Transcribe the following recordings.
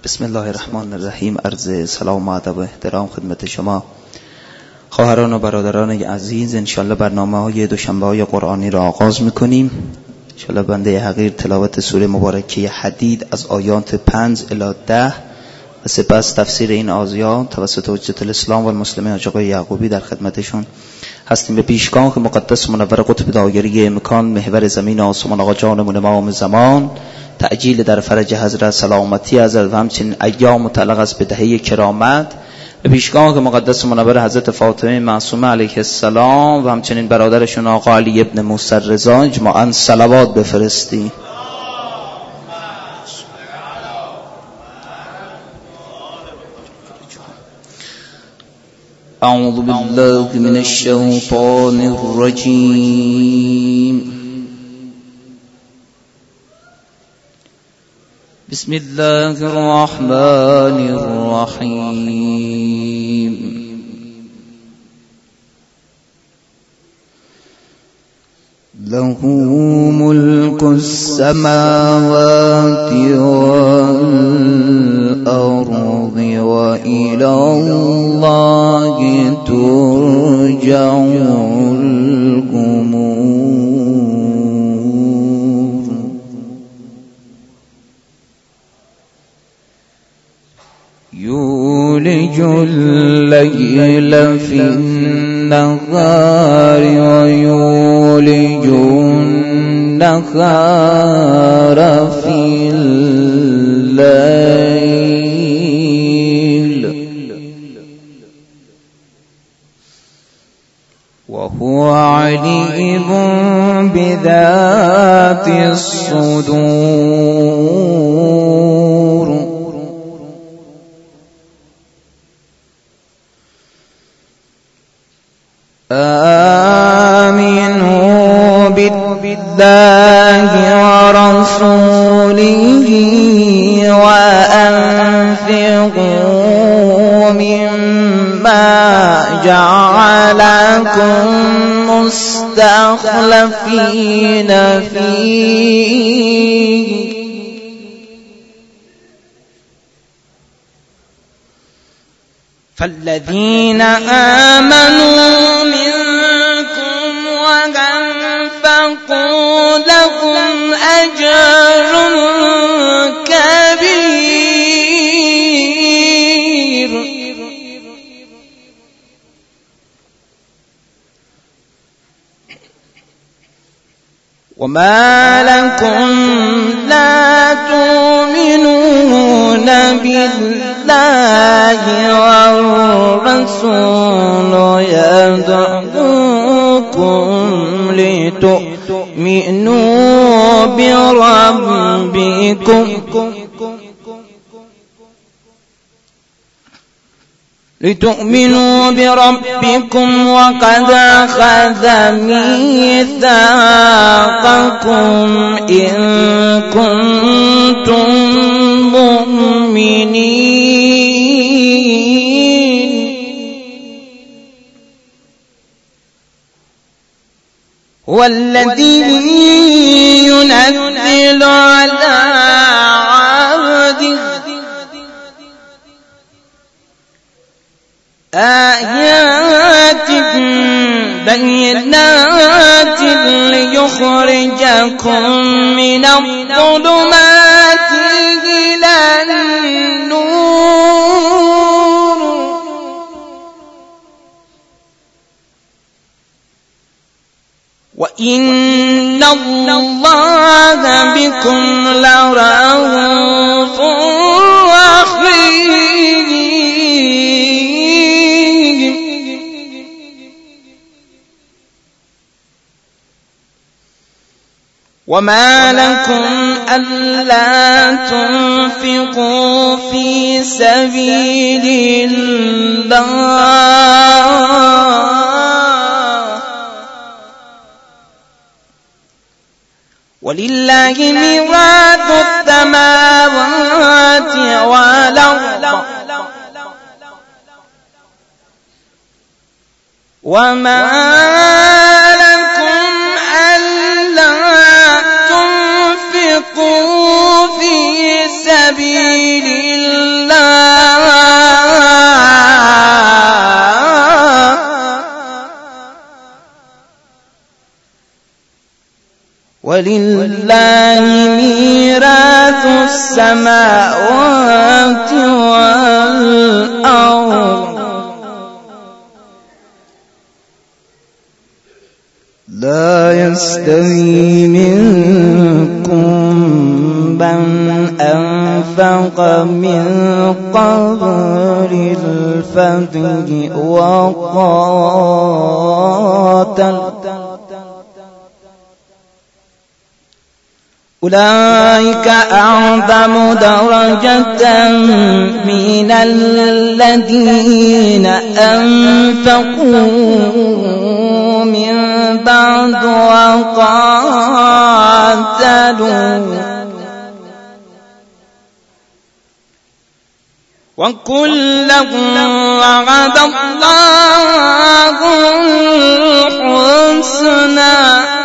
بسم الله الرحمن الرحیم. عرض سلام و ادب و احترام خدمت شما خواهران و برادران عزیز. انشالله برنامه های دوشنبه های قرآنی را آغاز میکنیم. انشالله بنده حقیر تلاوت سوره مبارکه حدید از آیات 5 الی 10 و سپس تفسیر این آیات توسط حجت الاسلام و المسلمین حاج آقای یعقوبی در خدمتشون هستیم. به پیشگاه که مقدس منور قطب دایره مکان محور زمین آسمان آقا جانمون امام زمان تعجیل در فرج حضرت سلامتی حضرت و همچنین ایام متعلق است به دهه کرامت، به پیشگاه که مقدس منور حضرت فاطمه معصومه علیه السلام و همچنین برادرشون آقا علی ابن موسی رضا اجماعاً صلوات بفرستی. اعوذ بالله من الشیطان الرجیم. بسم الله الرحمن الرحیم. له ملك السماوات والأرض وإلى الله ترجع الأمور. يولج الليل في النهار ويولج النهار في الليل وهو عليم بذات الصدور. آمنوا بالله ورسوله وأنفقوا مما جعلكم مستخلفين فيه فالذين آمنوا منكم وأنفقوا لهم أجر كبير. وما لكم لا تؤمنون بالله والرسول يدعوكم لتؤمنوا بربكم وقد أخذ ميثاقكم إن كنتم مؤمنين. هو الذي ينزل على عبده آيات بينات ليخرجكم من الظلمات إلى النور وإن الله بكم لرؤوف رحيم. وما لكم ألا تنفقوا في سبيل الله ولله ميراث السماوات والأرض وما لكم ألا تنفقوا في سبيل ولله میراث السماوات والأرض لا يستوي منكم من أنفق من قبل الفتح وقاتل أولئك أعظم درجة من الذين أنفقوا من بعد وقاتلوا وكلا وعد الله الحسنى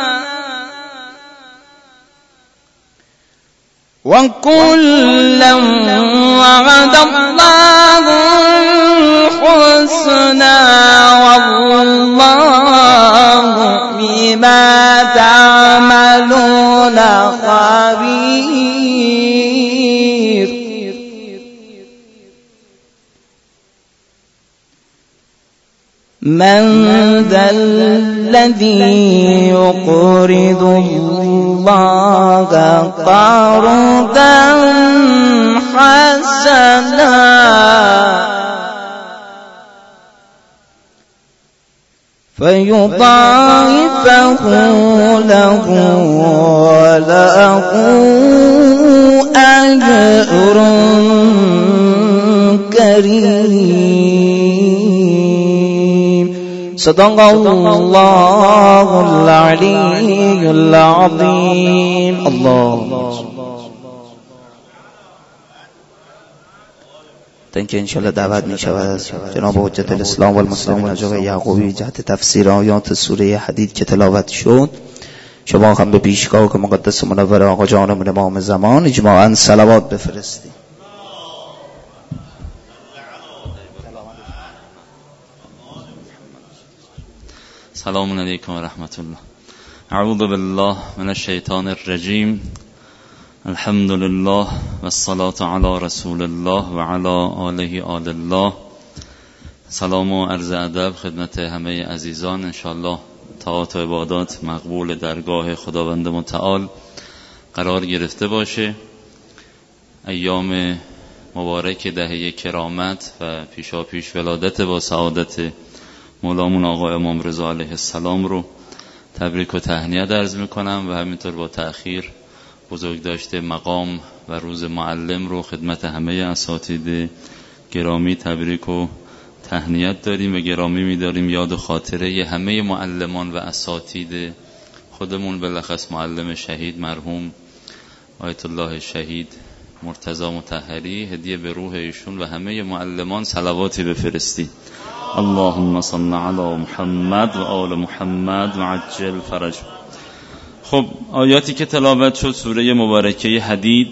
وكلا وعد الله الحسنى والله بما تعملون خبير من ذا الذي يقرض الله قرضا حسنا فيضاعفه له وله أجر كريم. صدق الله العلي العظيم. الله که انشاءالله دعوت می شود از جناب حجت الاسلام و المسلمین حاج آقای یعقوبی جهت تفسیر آیات سوره حدید که تلاوت شد، شما هم به پیشگاه که مقدس منور آقا جانمون امام زمان اجماعاً صلوات بفرستید. سلام علیکم و رحمت الله. اعوذ بالله من الشیطان الرجیم. الحمد لله و الصلاة علی رسول الله و علی آله آل الله. سلام و عرض ادب خدمت همه عزیزان. انشاءالله طاعات و عبادات مقبول درگاه خداوند متعال قرار گرفته باشه. ایام مبارک دهه کرامت و پیشا پیش ولادت با سعادت مولامون آقا امام رضا علیه السلام رو تبریک و تهنیت عرض میکنم و همینطور با تأخیر بزرگ داشته مقام و روز معلم رو خدمت همه اساتید گرامی تبریک و تهنیت داریم و گرامی می‌داریم یاد و خاطره همه معلمان و اساتید خودمون، بالاخص معلم شهید مرحوم آیت الله شهید مرتضی مطهری. هدیه به روح ایشون و همه معلمان صلواتی بفرستید. اللهم صل علی محمد و آل محمد و عجل فرج. خب آیاتی که تلاوت شد سوره مبارکه حدید،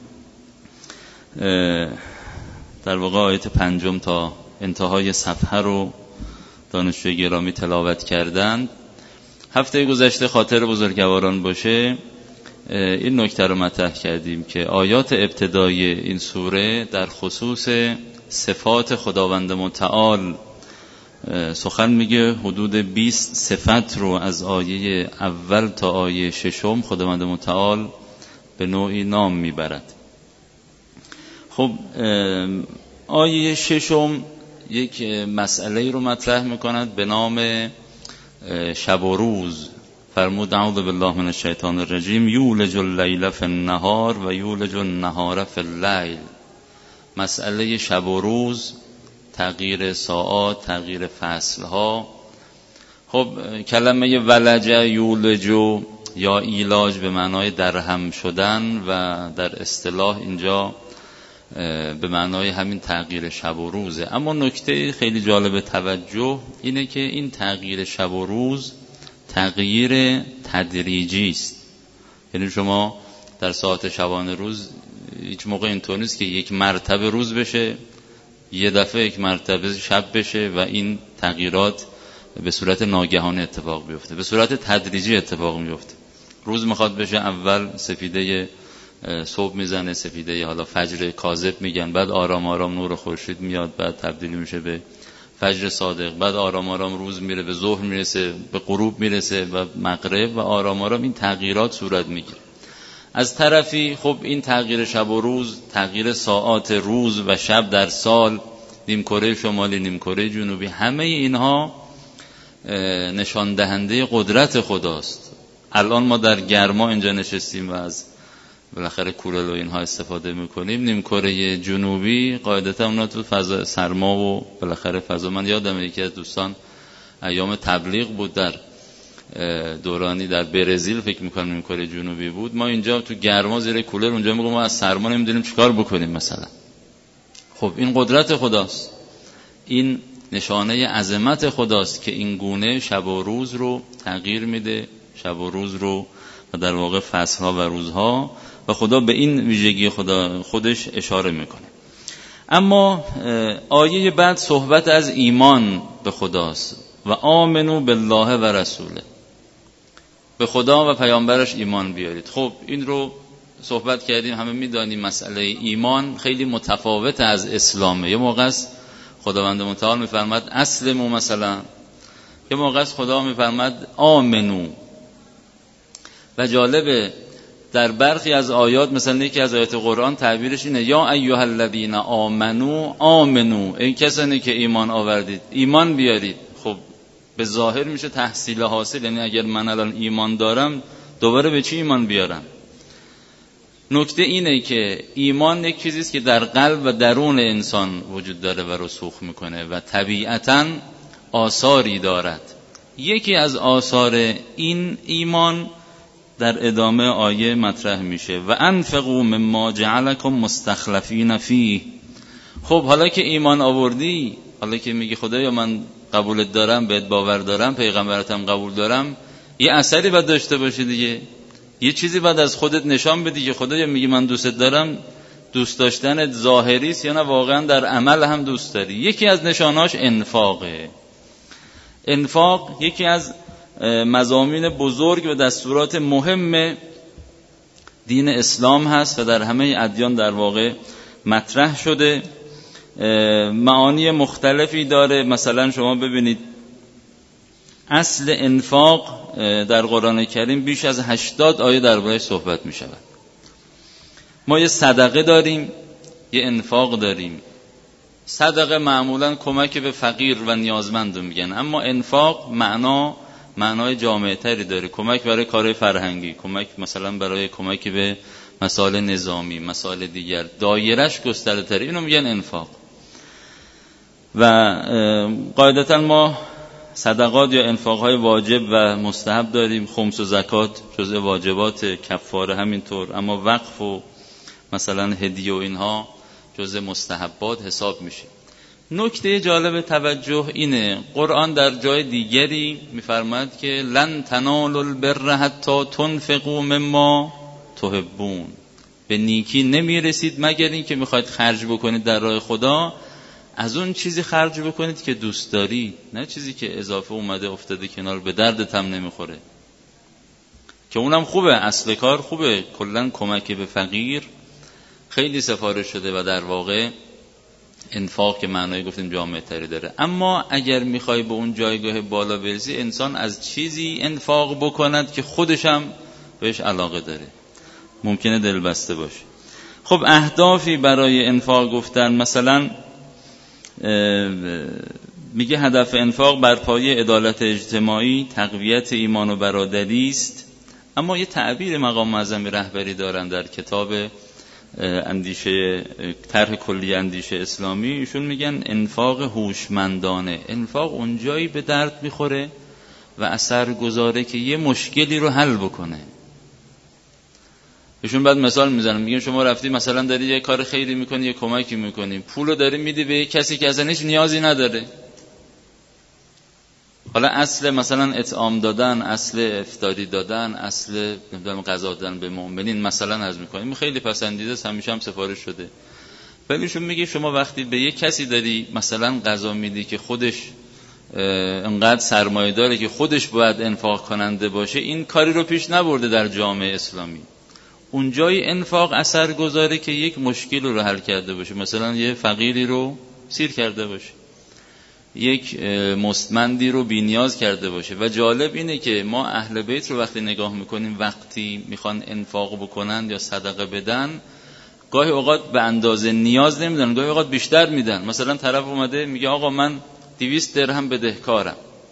در واقع آیت 5 تا انتهای صفحه رو دانشجوی گرامی تلاوت کردند. هفته گذشته خاطر بزرگواران باشه این نکته رو مطرح کردیم که آیات ابتدایی این سوره در خصوص صفات خداوند متعال سخن میگه. حدود 20 صفت رو از آیه اول تا آیه 6 خداوند متعال به نوعی نام میبرد. خب آیه 6 یک مسئله رو مطرح میکند به نام شب و روز. فرمود اعوذ بالله من الشیطان الرجیم یولج اللیل فی النهار و یولج النهار فی اللیل. مسئله شب و روز، تغییر ساعات، تغییر فصلها. خب کلمه ولج یولج یا ایلاج به معنای درهم شدن و در اصطلاح اینجا به معنای همین تغییر شب و روزه. اما نکته خیلی جالب توجه اینه که این تغییر شب و روز تغییر تدریجی است. یعنی شما در ساعت شبانه روز هیچ موقع اینطور نیست که یک مرتبه روز بشه، یه دفعه یک مرتبه شب بشه و این تغییرات به صورت ناگهانه اتفاق بیفته. به صورت تدریجی اتفاق میفته. روز میخواد بشه، اول سفیده صبح میزنه، سفیده حالا فجر کاذب میگن، بعد آرام آرام نور خورشید میاد، بعد تبدیل میشه به فجر صادق، بعد آرام آرام روز میره به ظهر میرسه، به غروب میرسه و مغرب، و آرام آرام این تغییرات صورت میگیره. از طرفی خب این تغییر شب و روز، تغییر ساعات روز و شب در سال، نیمکره شمالی نیمکره جنوبی، همه اینها نشان دهنده قدرت خداست. الان ما در گرما اینجا نشستیم و از بالاخره کولر و اینها استفاده میکنیم. نیمکره جنوبی قاعدتا اونا تو فضا سرما و بالاخره فضا، من یادم یکی از دوستان ایام تبلیغ بود در دورانی در برزیل، فکر میکنم نیمکره جنوبی بود، ما اینجا تو گرما زیر کولر، اونجا میگم ما از سرما نمیدونیم چیکار بکنیم مثلا. خب این قدرت خداست، این نشانه عظمت خداست که این گونه شب و روز رو تغییر میده، شب و روز رو، و در واقع فصلها و روزها، و خدا به این ویژگی خودش اشاره میکنه. اما آیه بعد صحبت از ایمان به خداست، و آمنو بالله و رسوله، به خدا و پیامبرش ایمان بیارید. خب این رو صحبت کردیم، همه میدانیم مسئله ایمان خیلی متفاوت از اسلامه. یه موقع است خداوند متعال میفرماد اسلموا مثلا، یه موقع است خدا میفرماد آمنو. و جالبه در برخی از آیات، مثلا یکی از آیات قرآن تعبیرش اینه یا ایها الذین آمنو آمنو، این کسانی که ایمان آوردید ایمان بیارید. خب به ظاهر میشه تحصیل حاصل، یعنی اگر من الان ایمان دارم دوباره به چی ایمان بیارم؟ نکته اینه که ایمان یک چیزی است که در قلب و درون انسان وجود داره و رسوخ میکنه و طبیعتاً آثاری دارد. یکی از آثار این ایمان در ادامه آیه مطرح میشه و انفقوا مما جعلکم مستخلفین فیه. خب حالا که ایمان آوردی، حالا که میگی خدایا من قبولت دارم، بهت باور دارم، پیغمبرتم قبول دارم، یه اثری باید داشته باشه دیگه، یه چیزی باید از خودت نشان بدی که خدایا میگی من دوستت دارم، دوست داشتنت ظاهری است یا نه واقعا در عمل هم دوست داری. یکی از نشاناش انفاقه. انفاق یکی از مضامین بزرگ و دستورات مهم دین اسلام هست و در همه ادیان در واقع مطرح شده، معانی مختلفی داره. مثلا شما ببینید اصل انفاق در قرآن کریم بیش از 80 آیه درباره‌اش صحبت می شود. ما یه صدقه داریم، یه انفاق داریم. صدقه معمولا کمک به فقیر و نیازمند میگن، اما انفاق معنای جامع تری داره، کمک برای کار فرهنگی، کمک مثلا برای کمک به مسائل نظامی، مسائل دیگر، دایرش گسترده تری، اینو میگن انفاق. و قاعدتا ما صدقات یا انفاقهای واجب و مستحب داریم، خمس و زکات جزء واجبات، کفاره همینطور، اما وقف و مثلا هدیه و اینها جزء مستحبات حساب میشه. نکته جالب توجه اینه، قرآن در جای دیگری میفرماید که لن تنالوا البر حتی تنفقوا مما تحبون، به نیکی نمیرسید مگر این که میخواید خرج بکنید در راه خدا، از اون چیزی خرج بکنید که دوست دارید، نه چیزی که اضافه اومده افتاده کنار، به دردت هم نمیخوره، که اونم خوبه، اصل کار خوبه، کلا کمک به فقیر خیلی سفارش شده و در واقع انفاق که معنای گفتیم جامع تری داره. اما اگر میخوای به اون جایگاه بالا برسی، انسان از چیزی انفاق بکند که خودش هم بهش علاقه داره، ممکنه دلبسته باشه. خب اهدافی برای انفاق گفتن، مثلا میگه هدف انفاق بر پایه عدالت اجتماعی، تقویت ایمان و برادری است. اما یه تعبیر مقام معظم رهبری دارن در کتاب اندیشه طرح کلی اندیشه اسلامی، ایشون میگن انفاق هوشمندانه. انفاق اونجایی به درد میخوره و اثر گذاره که یه مشکلی رو حل بکنه. ایشون بعد مثال میزنن، میگن شما رفتی مثلا داری یه کار خیری میکنی، یه کمکی میکنی، پولو داری میدی به کسی که اصلا هیچ نیازی نداره. حالا اصل مثلا اطعام دادن، اصل افطاری دادن، اصل نمیدونم غذا دادن به مؤمنین مثلا از میکنیم، خیلی پسندیده است، همیشه هم سفارش شده. ولی ایشون میگه شما وقتی به یه کسی داری مثلا غذا میدی که خودش انقدر سرمایه داره که خودش باید انفاق کننده باشه، این کاری رو پیش نبرده در جامعه اسلامی. اونجای انفاق اثر گذاره که یک مشکل رو حل کرده باشه، مثلا یه فقیری رو سیر کرده باشه، یک مستمندی رو بی‌نیاز کرده باشه. و جالب اینه که ما اهل بیت رو وقتی نگاه میکنیم، وقتی میخوان انفاق بکنن یا صدقه بدن، گاهی اوقات به اندازه نیاز نمیدن، گاهی اوقات بیشتر میدن. مثلا طرف اومده میگه آقا من 200 درهم بدهکارم،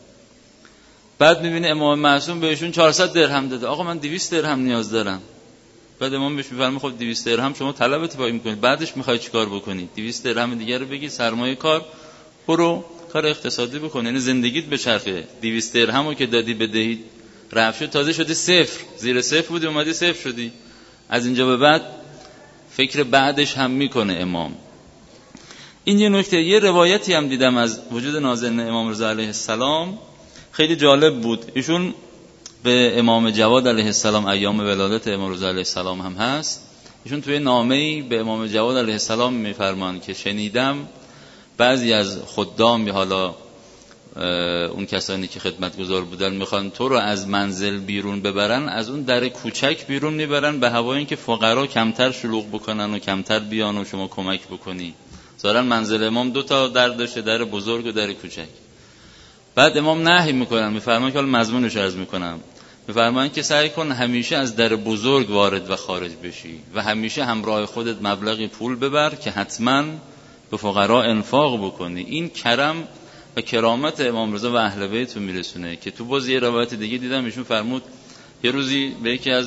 بعد میبینه امام معصوم بهشون 400 درهم داده، آقا من 200 درهم نیاز دارم. بعد امام بهش میفرمه خب 200 درهم شما طلبت پای میکنید، بعدش میخوای چیکار بکنی؟ 200 درهم دیگه رو بگی سرمایه کار، برو کار اقتصادی بکن، یعنی زندگیت بچرخه. 200 درهمو که دادی بدهی رفت شد، تازه شدی صفر، زیر صفر بودی اومدی صفر شدی. از اینجا به بعد فکر بعدش هم میکنه امام. این یه نکته. یه روایتی هم دیدم از وجود نازنین امام رضا علیه السلام، خیلی جالب بود. ایشون به امام جواد علیه السلام، ایام ولادت امام رضا علیه السلام هم هست، ایشون توی نامه‌ای به امام جواد علیه السلام میفرمان که شنیدم بعضی از خدام، یا حالا اون کسانی که خدمتگزار بودن، میخوان تو رو از منزل بیرون ببرن، از اون در کوچک بیرون میبرن به هوای اینکه فقرا کمتر شلوغ بکنن و کمتر بیان و شما کمک بکنی. ظاهرا منزل امام 2 تا در داشته، در بزرگ و در کوچک. بعد امام نهی میکنن، میفرمان که حالا مضمونش عرض میکنم، میفرمان که سعی کن همیشه از در بزرگ وارد و خارج بشی و همیشه همراه خودت مبلغی پول ببر که حتما به فقرا انفاق بکنی. این کرم و کرامت امام رضا و اهل بیت رو میرسونه. که تو باز یه روایت دیگه دیدم ایشون فرمود یه روزی به یکی از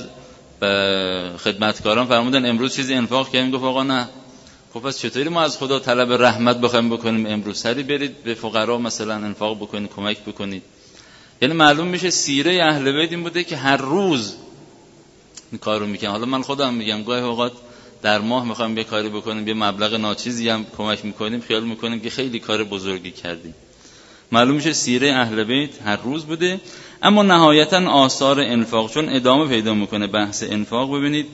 خدمتکاران فرمودن امروز چیزی انفاق کردیم، گفت آقا نه. خب پس چطوری ما از خدا طلب رحمت بخوایم بکنیم امروز؟ سری برید به فقرا مثلا انفاق بکنید، کمک بکنید. یعنی معلوم میشه سیره اهل بیت این بوده که هر روز این کارو میکنن. حالا من خودم میگم گاهی اوقات در ماه میخوایم یه کاری بکنیم، یه مبلغ ناچیزی هم کمک میکنیم، خیال میکنیم که خیلی کار بزرگی کردیم. معلوم میشه سیره اهل بیت هر روز بوده. اما نهایتا آثار انفاق، چون ادامه پیدا میکنه بحث انفاق، ببینید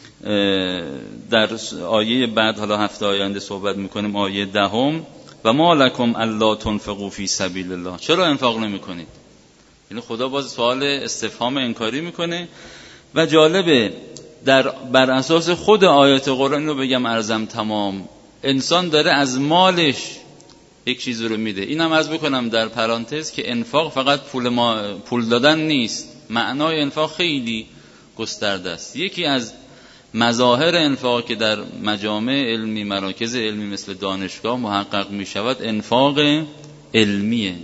در آیه بعد، حالا هفته آینده صحبت میکنیم، آیه 10: و ما لکم الا تنفقوا فی سبیل الله، چرا انفاق نمیکنید؟ یعنی خدا باز سوال استفهام انکاری میکنه. و جالبه بر اساس خود آیات قرآن رو بگم ارزم تمام، انسان داره از مالش یک چیز رو میده. اینم عرض بکنم در پرانتز که انفاق فقط پول دادن نیست، معنای انفاق خیلی گسترده است. یکی از مظاهر انفاق که در مجامع علمی، مراکز علمی مثل دانشگاه محقق می شود، انفاق علمیه.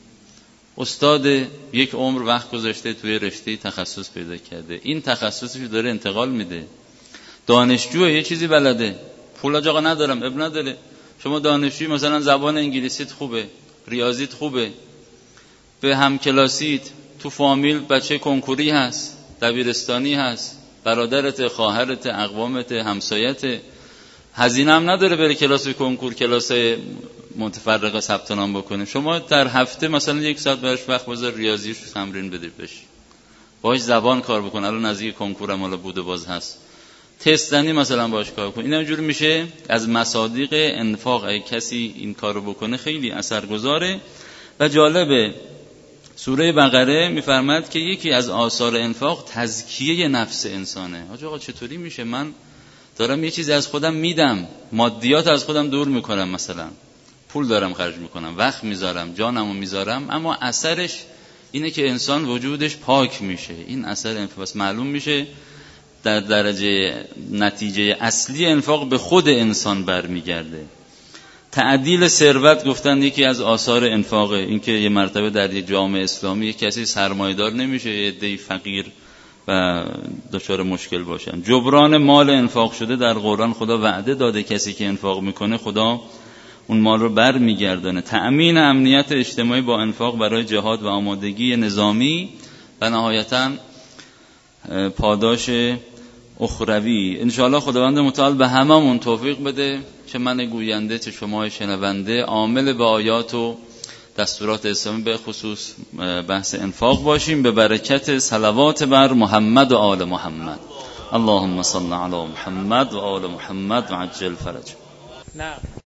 استاد یک عمر وقت گذاشته توی رشته تخصص پیدا کرده، این تخصصش داره انتقال میده. دانشجو یه چیزی بلده، پول آقا ندارم، اب نداره. شما دانشجوی مثلا زبان انگلیسیت خوبه، ریاضیت خوبه، به همکلاسیت تو فامیل بچه کنکوری هست، دبیرستانی هست، برادرت، خواهرت، اقوامت، همسایت، هزینه هم نداره بره کلاس کنکور، کلاس متفرقه ثبت نام بکنه. شما در هفته مثلا 1 ساعت براش وقت بذار، ریاضیش تمرین بده، بشه باهاش زبان کار بکنه. الان نزدیک کنکورم حالا بوده باز هست، تستنی مثلا باهاش کار بکنه. این اینجوری میشه از مصادیق انفاق. اگه کسی این کارو بکنه خیلی اثرگذاره. و جالبه سوره بقره میفرماد که یکی از آثار انفاق تزکیه نفس انسانه. آقا چطوری میشه من دارم یه چیزی از خودم میدم، مادیات از خودم دور میکنم، مثلا پول دارم خرج میکنم، وقت میذارم، جانمو میذارم، اما اثرش اینه که انسان وجودش پاک میشه. این اثر انفاق معلوم میشه. در درجه نتیجه اصلی انفاق به خود انسان برمیگرده. تعدیل ثروت گفتن یکی از آثار انفاقه. اینکه یه مرتبه در یک جامعه اسلامی یک کسی سرمایه‌دار نمیشه، یه عده‌ای فقیر و دچار مشکل باشن. جبران مال انفاق شده در قرآن خدا وعده داده کسی که انفاق میکنه خدا اون مال رو بر میگردانه. تأمین امنیت اجتماعی با انفاق برای جهاد و آمادگی نظامی و نهایتاً پاداش اخروی. انشاءالله خداوند متعال به هممون توفیق بده، چه من گوینده چه شما شنونده، عامل به آیات و دستورات اسلامی به خصوص بحث انفاق باشیم، به برکت صلوات بر محمد و آل محمد. اللهم صل علی محمد و آل محمد و عجل فرج.